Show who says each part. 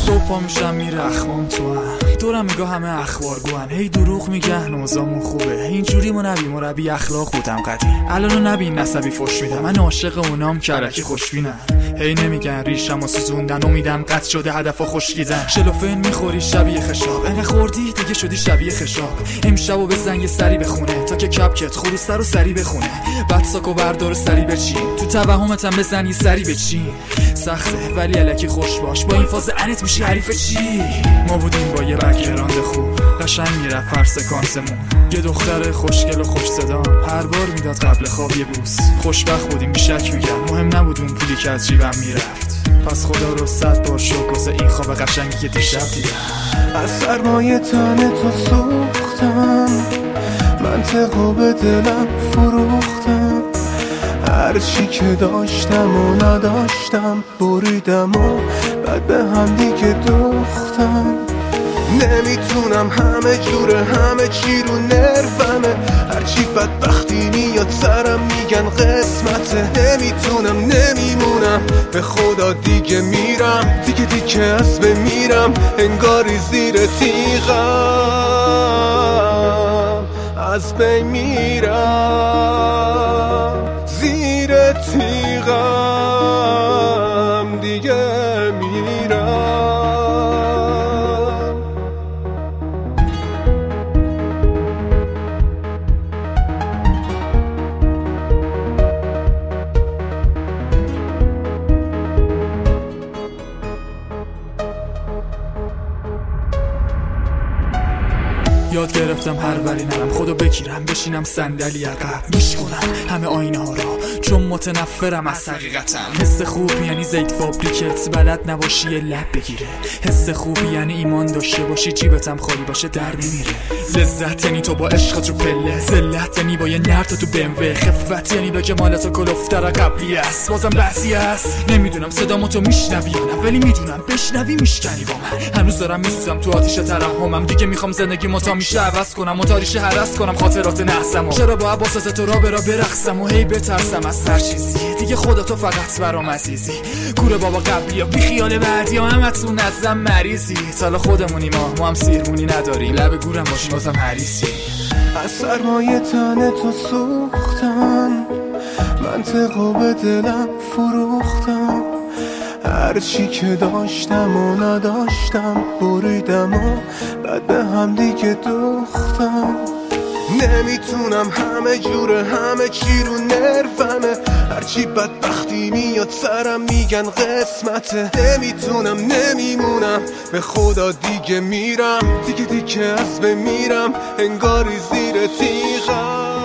Speaker 1: صبح پا میشم میره اخوام تو هم دورم نگاه همه اخبار گوهن هی دروغ میگن نوزامون خوبه اینجوری مربی اخلاق بودم قدیم الانو نبین نسبی فش میدم من عاشق اونام کرکی خوشبینم هی نمیگن ریشم و سوزوندن امیدم قطع شده هدفا خوشگیدن شلوفن میخوری شبیه خشاب انقدر خوردی دیگه شدی شبیه خشاب امشبو بزن یه سری بخونه تا که کپکت خروس رو سری بخونه بعد ساکو بردار سری بچین تو توهمتم بزن یه سری بچین سخته ولی الکی خوش باش با این فاز انت میشی حریف چی ما بودیم با یه بک‌گراند خوب قشنگ میرفت هر سکانسمون یه دختر خوشگل و خوش صدا هر بار میداد قبل خواب یه بوس خوشبخت بودیم بیشک میگم مهم نبود اون پولی که از جیبم میرفت پس خدا رو 100 بار شکر واسه این خواب قشنگی که دیشب دیدم
Speaker 2: از سرمایه تن تو سوختم منطقو به دلم فروختم هرچی که داشتم و نداشتم بریدم و بعد به هم دیگه دوختم نمیتونم همه جوره همه چی رو نرفمه هرچی بدبختی میاد سرم میگن قسمته نمیتونم نمیمونم به خدا دیگه میرم دیگه از بمیرم انگاری زیر تیغم از بین میرم زیر تیغم دیگه میرم
Speaker 1: یاد گرفتم هر وری نرم خودو بگیرم بشینم صندلی عقب میشکنم همه آینه ها را چون متنفرم از حقیقتم حس خوب یعنی زیت فابریکت بلد نباشی یه لب بگیره حس خوبی یعنی ایمان داشته باشی جیبتم خالی باشه در نمیره لذت یعنی تو با عشقت رو پله ذلت یعنی با یه نرد تو بموه خفت یعنی به جمالت و کلفتر قبلی است بازم بعضی است نمیدونم صدامو تو میشنوی یا نه ولی میدونم بشنوی میشکنی با من هنوز دارم میسوزم تو آتیش ترحمم دیگه میخوام زندگیمو تا میشه عوض کنم و تاریشه هرس کنم خاطرات نحسمو چرا با عباسات تو را برقصم و هی بترسم از هر چیزی دیگه خودتو فقط برام عزیزی کوره بابا قبلی ها بی خیال بعدی ها همتون نزدم مریضی سال خودمونی ما هم سیرمونی نداریم لب گورم باشیم بازم حریصی
Speaker 2: از سرمایه تن تو سوختم منطقو به دلم فروختم هرچی که داشتم و نداشتم بریدم و بعد به هم دیگه دوختم نمیتونم همه جوره همه چی رو نرفمه هرچی بدبختی میاد سرم میگن قسمته نمیتونم نمیمونم به خدا دیگه میرم دیگه از بمیرم انگاری زیر تیغم